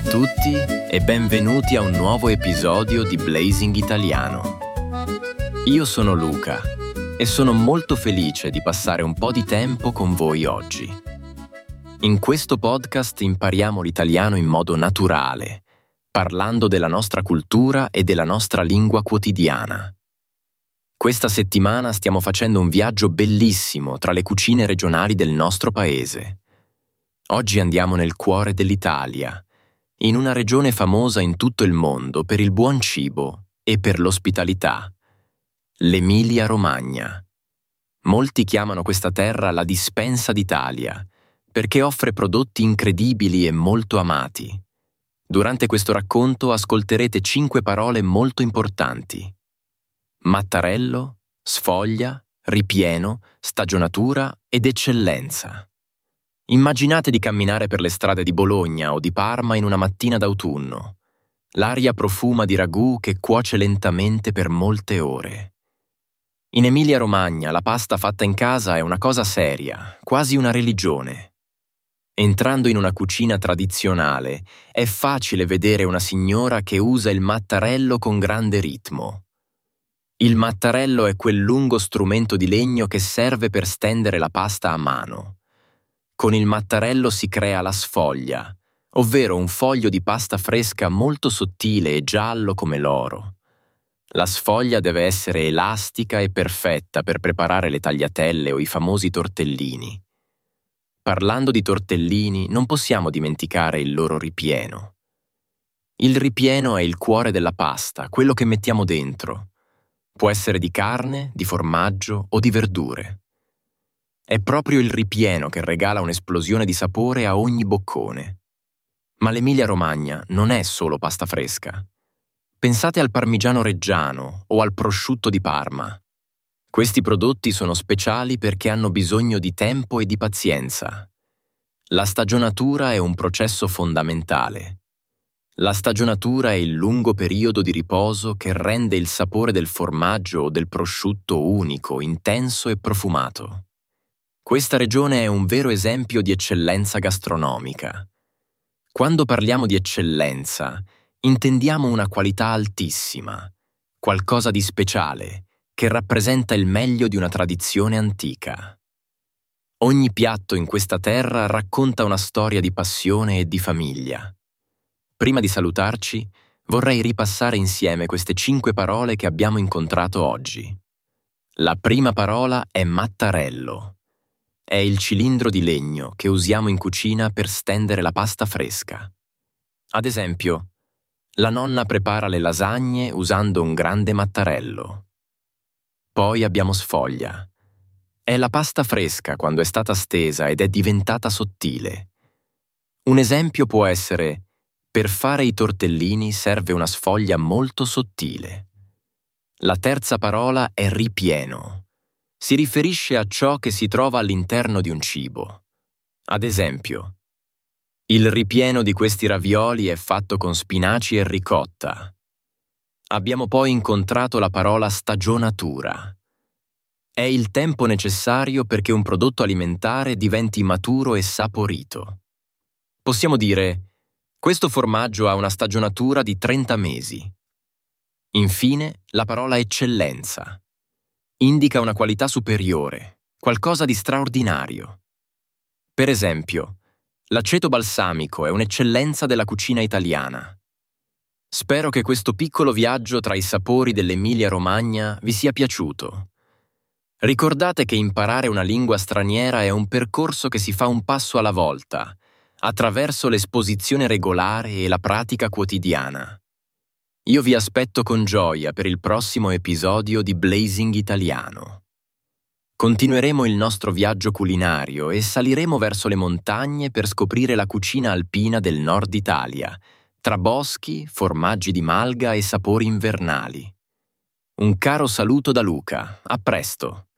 tutti e benvenuti a un nuovo episodio di Blazing Italiano. Io sono Luca e sono molto felice di passare un po' di tempo con voi oggi. In questo podcast impariamo l'italiano in modo naturale, parlando della nostra cultura e della nostra lingua quotidiana. Questa settimana stiamo facendo un viaggio bellissimo tra le cucine regionali del nostro paese. Oggi andiamo nel cuore dell'Italia, in una regione famosa in tutto il mondo per il buon cibo e per l'ospitalità, l'Emilia-Romagna. Molti chiamano questa terra la dispensa d'Italia, perché offre prodotti incredibili e molto amati. Durante questo racconto ascolterete 5 parole molto importanti: mattarello, sfoglia, ripieno, stagionatura ed eccellenza. Immaginate di camminare per le strade di Bologna o di Parma in una mattina d'autunno. L'aria profuma di ragù che cuoce lentamente per molte ore. In Emilia-Romagna la pasta fatta in casa è una cosa seria, quasi una religione. Entrando in una cucina tradizionale, è facile vedere una signora che usa il mattarello con grande ritmo. Il mattarello è quel lungo strumento di legno che serve per stendere la pasta a mano. Con il mattarello si crea la sfoglia, ovvero un foglio di pasta fresca molto sottile e giallo come l'oro. La sfoglia deve essere elastica e perfetta per preparare le tagliatelle o i famosi tortellini. Parlando di tortellini, non possiamo dimenticare il loro ripieno. Il ripieno è il cuore della pasta, quello che mettiamo dentro. Può essere di carne, di formaggio o di verdure. È proprio il ripieno che regala un'esplosione di sapore a ogni boccone. Ma l'Emilia-Romagna non è solo pasta fresca. Pensate al parmigiano reggiano o al prosciutto di Parma. Questi prodotti sono speciali perché hanno bisogno di tempo e di pazienza. La stagionatura è un processo fondamentale. La stagionatura è il lungo periodo di riposo che rende il sapore del formaggio o del prosciutto unico, intenso e profumato. Questa regione è un vero esempio di eccellenza gastronomica. Quando parliamo di eccellenza, intendiamo una qualità altissima, qualcosa di speciale, che rappresenta il meglio di una tradizione antica. Ogni piatto in questa terra racconta una storia di passione e di famiglia. Prima di salutarci, vorrei ripassare insieme queste 5 parole che abbiamo incontrato oggi. La prima parola è mattarello. È il cilindro di legno che usiamo in cucina per stendere la pasta fresca. Ad esempio, la nonna prepara le lasagne usando un grande mattarello. Poi abbiamo sfoglia. È la pasta fresca quando è stata stesa ed è diventata sottile. Un esempio può essere: per fare i tortellini serve una sfoglia molto sottile. La terza parola è ripieno. Si riferisce a ciò che si trova all'interno di un cibo. Ad esempio, il ripieno di questi ravioli è fatto con spinaci e ricotta. Abbiamo poi incontrato la parola stagionatura. È il tempo necessario perché un prodotto alimentare diventi maturo e saporito. Possiamo dire: questo formaggio ha una stagionatura di 30 mesi. Infine, la parola eccellenza. Indica una qualità superiore, qualcosa di straordinario. Per esempio, l'aceto balsamico è un'eccellenza della cucina italiana. Spero che questo piccolo viaggio tra i sapori dell'Emilia-Romagna vi sia piaciuto. Ricordate che imparare una lingua straniera è un percorso che si fa un passo alla volta, attraverso l'esposizione regolare e la pratica quotidiana. Io vi aspetto con gioia per il prossimo episodio di Blazing Italiano. Continueremo il nostro viaggio culinario e saliremo verso le montagne per scoprire la cucina alpina del nord Italia, tra boschi, formaggi di malga e sapori invernali. Un caro saluto da Luca, a presto!